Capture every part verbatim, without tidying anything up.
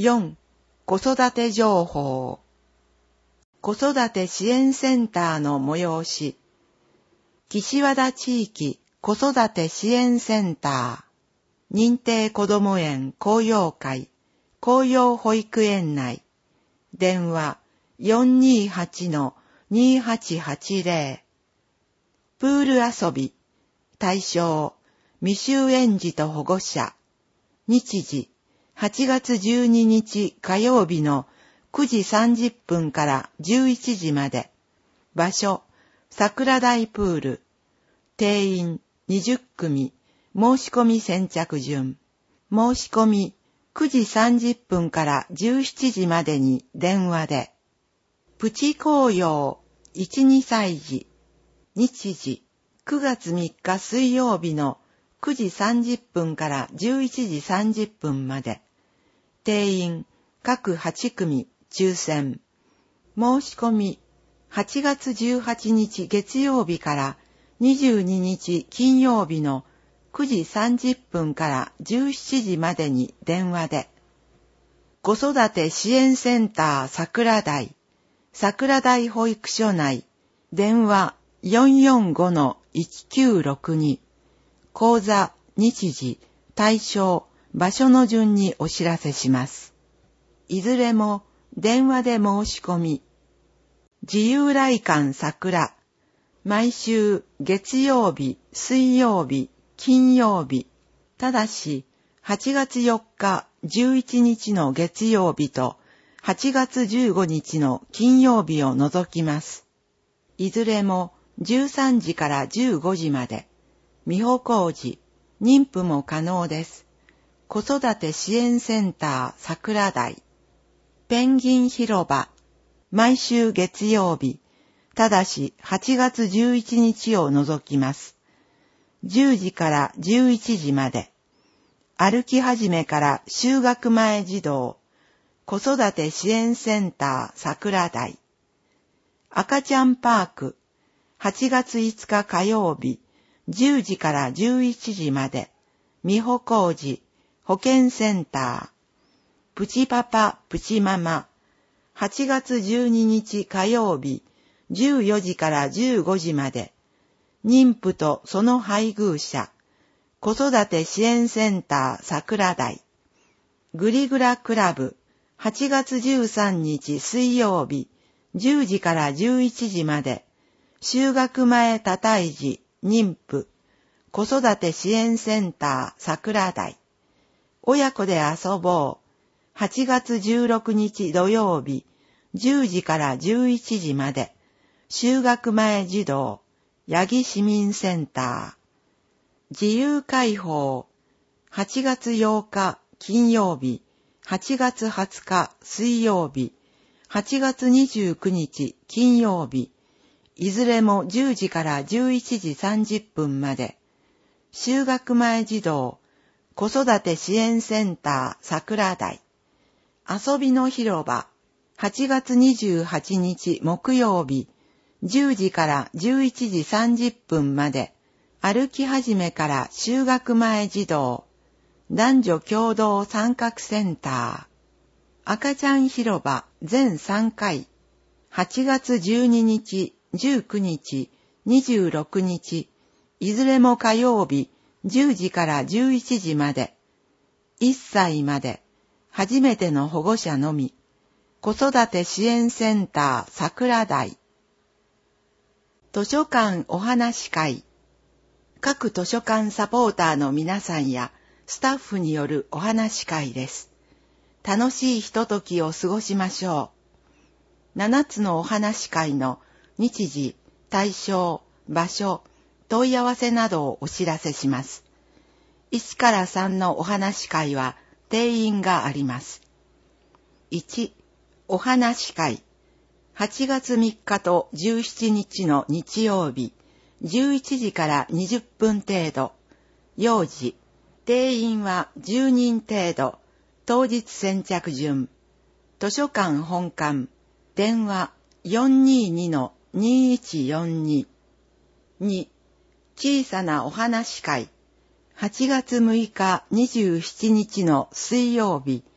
よん、子育て情報。子育て支援センターの催し。岸和田地域子育て支援センター。認定こども園紅葉会、紅葉保育園内。電話 よんにーはちのにーはちはちぜろ。プール遊び。対象、未就園児と保護者。日時、はちがつじゅうににち火曜日のくじさんじゅっぷんからじゅういちじまで。場所、桜台プール。定員にじゅっくみ。申し込み先着順。申し込みくじさんじゅっぷんからじゅうしちじまでに電話で。プチ紅葉いち、にさい児。日時、くがつみっか水曜日のくじさんじゅっぷんからじゅういちじさんじゅっぷんまで。定員各はちくみ抽選。申し込みはちがつじゅうはちにち月曜日からにじゅうににち金曜日のくじさんじゅっぷんからじゅうしちじまでに電話で。子育て支援センター桜台、桜台保育所内、電話 よんよんごのいちきゅうろくに。講座、日時、対象、場所の順にお知らせします。いずれも電話で申し込み。自由来館桜。毎週月曜日、水曜日、金曜日。ただし、はちがつよっか、じゅういちにちの月曜日とはちがつじゅうごにちの金曜日を除きます。いずれもじゅうさんじからじゅうごじまで。未歩行時、妊婦も可能です。子育て支援センター桜台。ペンギン広場。毎週月曜日。ただしはちがつじゅういちにちを除きます。じゅうじからじゅういちじまで。歩き始めから就学前児童。子育て支援センター桜台。赤ちゃんパーク。はちがついつか火曜日。じゅうじからじゅういちじまで。未歩行時。保健センター。プチパパ、プチママ。はちがつじゅうににち火曜日。じゅうよじからじゅうごじまで。妊婦とその配偶者。子育て支援センター桜台。グリグラクラブ。はちがつじゅうさんにち水曜日。じゅうじからじゅういちじまで。就学前多胎児、妊婦。子育て支援センター桜台。親子で遊ぼう。はちがつじゅうろくにち土曜日。じゅうじからじゅういちじまで。就学前児童。八木市民センター。自由開放。はちがつようか金曜日。はちがつはつか水曜日。はちがつにじゅうくにち金曜日。いずれもじゅうじからじゅういちじさんじゅっぷんまで。就学前児童。子育て支援センター桜台。遊びの広場。はちがつにじゅうはちにち木曜日。じゅうじからじゅういちじさんじゅっぷんまで。歩き始めから就学前児童。男女共同参画センター。赤ちゃん広場全さんかい。はちがつじゅうににち、じゅうくにち、にじゅうろくにち。いずれも火曜日。じゅうじからじゅういちじまで。いっさいまで。初めての保護者のみ。子育て支援センター桜台。図書館お話会。各図書館サポーターの皆さんやスタッフによるお話会です。楽しいひとときを過ごしましょう。ななつのお話会の日時、対象、場所、問い合わせなどをお知らせします。いちからさんのお話会は定員があります。いち、お話会。はちがつみっかとじゅうしちにちの日曜日、じゅういちじからにじゅっぷん程度。幼児。定員はじゅうにん程度。当日先着順。図書館本館。電話 よんにーにのにーいちよんに。に、小さなお話会。はちがつむいかにじゅうしちにちの水曜日。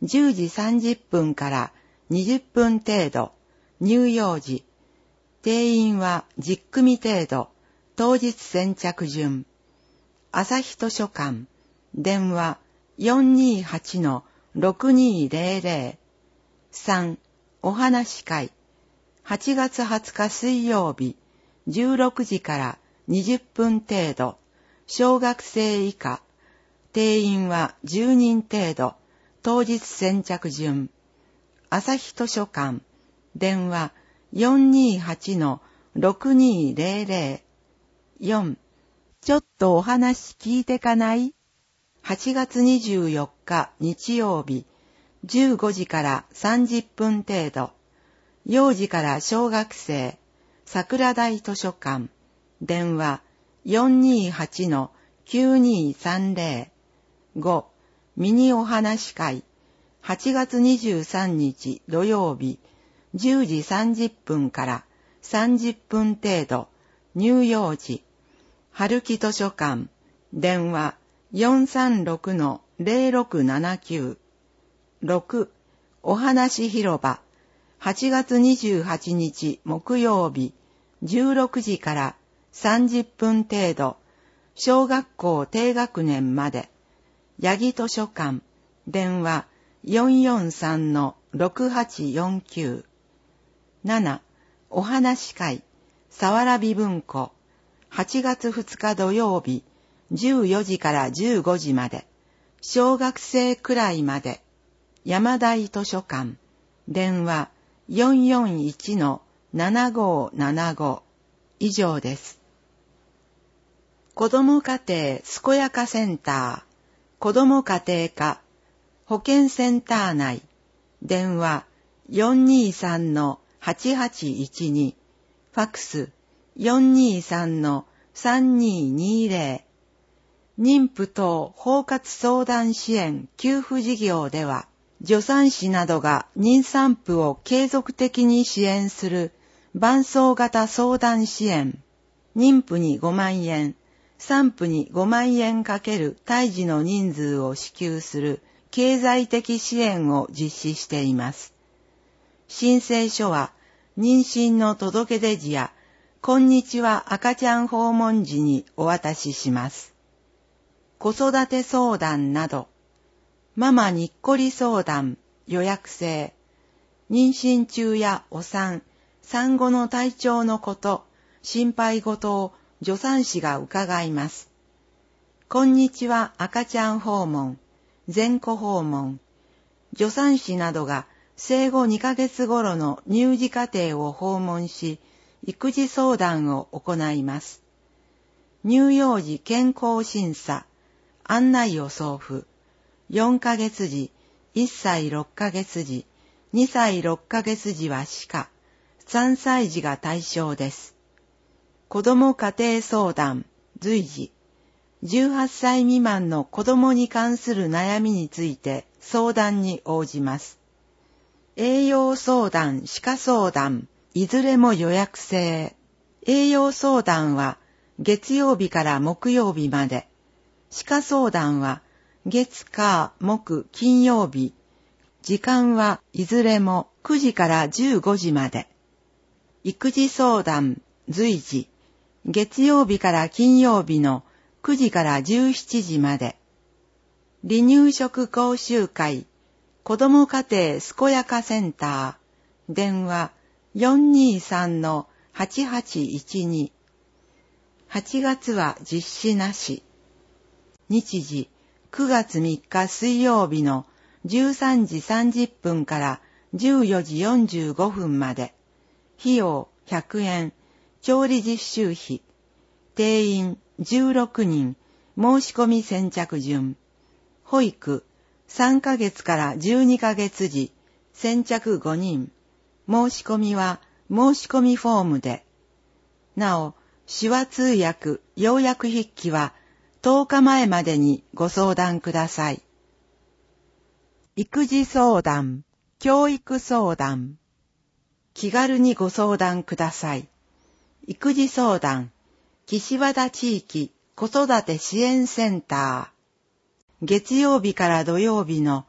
じゅうじさんじゅっぷんからにじゅっぷん程度、乳幼児。定員はじゅっくみ程度、当日先着順。朝日図書館、電話 よんにーはちのろくにーぜろぜろ。さん、お話し会。はちがつはつか水曜日、じゅうろくじからにじゅっぷん程度、小学生以下。定員はじゅうにん程度、当日先着順。朝日図書館、電話 よんにーはちのろくにーぜろぜろ。よん、ちょっとお話聞いてかない？ はち 月にじゅうよっか日曜日、じゅうごじからさんじゅっぷん程度、幼児から小学生、桜台図書館、電話 よんにーはちのきゅうにーさんぜろ。ご、ミニお話会、はちがつにじゅうさんにち土曜日、じゅうじさんじゅっぷんからさんじゅっぷん程度、乳幼児、春木図書館、電話 よんさんろくのぜろろくななきゅう。ろく、お話広場、はちがつにじゅうはちにち木曜日、じゅうろくじからさんじゅっぷん程度、小学校低学年まで、八木図書館、電話 よんよんさんのろくはちよんきゅう。なな、お話会、さわらび文庫、はちがつふつか土曜日、じゅうよじからじゅうごじまで、小学生くらいまで、山台図書館、電話 よんよんいちのななごーななご。以上です。子ども家庭健やかセンター、子ども家庭科、保健センター内、電話 よんにーさんのはちはちいちに、ファックス よんにーさんのさんにーにーぜろ。妊婦等包括相談支援給付事業では、助産師などが妊産婦を継続的に支援する伴走型相談支援、妊婦にごまんえん、産婦にごまんえんかける胎児の人数を支給する経済的支援を実施しています。申請書は妊娠の届け出時やこんにちは赤ちゃん訪問時にお渡しします。子育て相談など、ママにっこり相談、予約制、妊娠中やお産、産後の体調のこと、心配事を助産師が伺います。こんにちは赤ちゃん訪問、全戸訪問、助産師などが生後にかげつ頃の乳児家庭を訪問し、育児相談を行います。乳幼児健康審査、案内を送付、よんかげつじ、いっさいろっかげつじ、にさいろっかげつじは歯科、さんさい児が対象です。子ども家庭相談、随時、じゅうはっさい未満の子どもに関する悩みについて相談に応じます。栄養相談、歯科相談、いずれも予約制。栄養相談は月曜日から木曜日まで。歯科相談は月火木金曜日。時間はいずれもくじからじゅうごじまで。育児相談、随時。月曜日から金曜日のくじからじゅうしちじまで。離乳食講習会、子ども家庭健やかセンター、電話 よんにーさんのはちはちいちに。はちがつは実施なし。日時、くがつみっか水曜日のじゅうさんじさんじゅっぷんからじゅうよじよんじゅうごふんまで。費用ひゃくえん、調理実習費。定員じゅうろくにん、申し込み先着順。保育、さんかげつからじゅうにかげつじ、先着ごにん。申し込みは申し込みフォームで。なお、手話通訳、要約筆記はとおかまえまでにご相談ください。育児相談、教育相談。気軽にご相談ください。育児相談、岸和田地域子育て支援センター。月曜日から土曜日の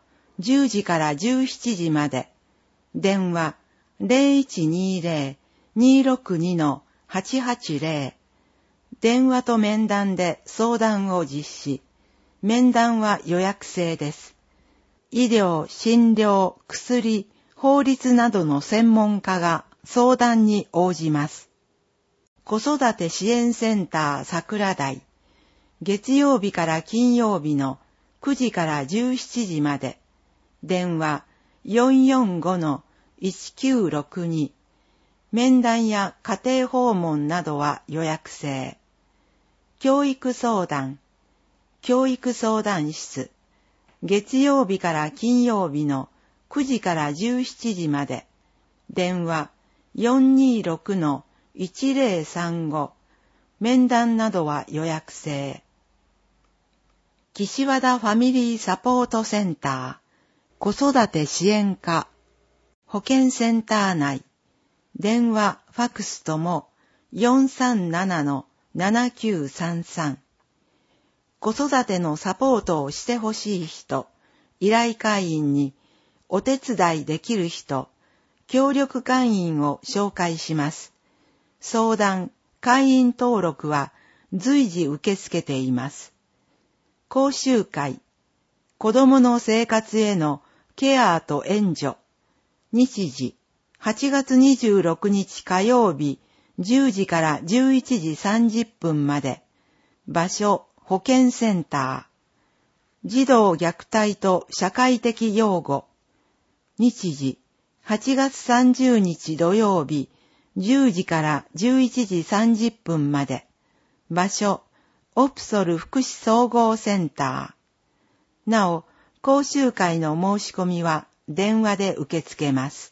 じゅうじからじゅうしちじまで。電話 ゼロいちにゼロ にーろくに はちはちゼロ。電話と面談で相談を実施。面談は予約制です。医療、診療、薬、法律などの専門家が相談に応じます。子育て支援センター桜台。月曜日から金曜日のくじからじゅうしちじまで。電話 よんよんごのいちきゅうろくに。面談や家庭訪問などは予約制。教育相談。教育相談室。月曜日から金曜日のくじからじゅうしちじまで。電話 よんにーろくのいちゼロさんご。面談などは予約制。岸和田ファミリーサポートセンター。子育て支援課。保健センター内。電話、ファクスとも よんさんななのななきゅうさんさん。子育てのサポートをしてほしい人、依頼会員にお手伝いできる人、協力会員を紹介します。相談、会員登録は随時受け付けています。講習会、子供の生活へのケアと援助。日時、はちがつにじゅうろくにち火曜日、じゅうじからじゅういちじさんじゅっぷんまで。場所、保健センター。児童虐待と社会的養護。日時、はちがつさんじゅうにち土曜日、じゅうじからじゅういちじさんじゅっぷんまで。場所、オプソル福祉総合センター。なお、講習会の申し込みは電話で受け付けます。